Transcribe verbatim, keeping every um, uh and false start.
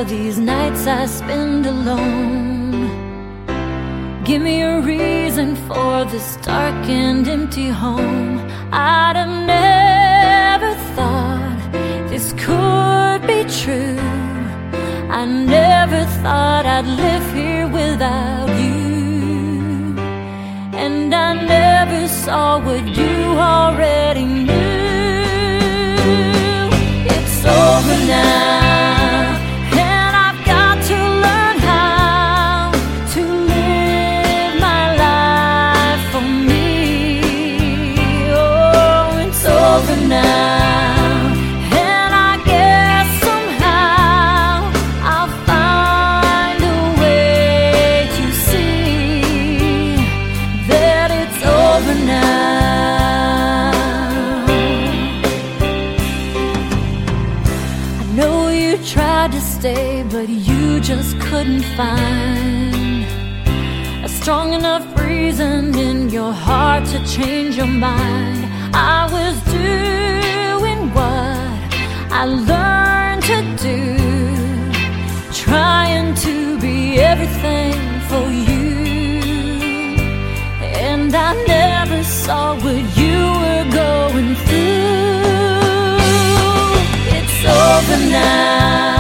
for these nights I spend alone. Give me a reason for this dark and empty home. I'd have never thought this could be true. I never thought I'd live here without you, and I never saw what you already knew. It's over now, and I've got to learn how to live my life for me. Oh, it's over now. Tried to stay, but you just couldn't find a strong enough reason in your heart to change your mind. I was doing what I learned to do, trying to be everything for you, and I never saw what you were going through. It's over now.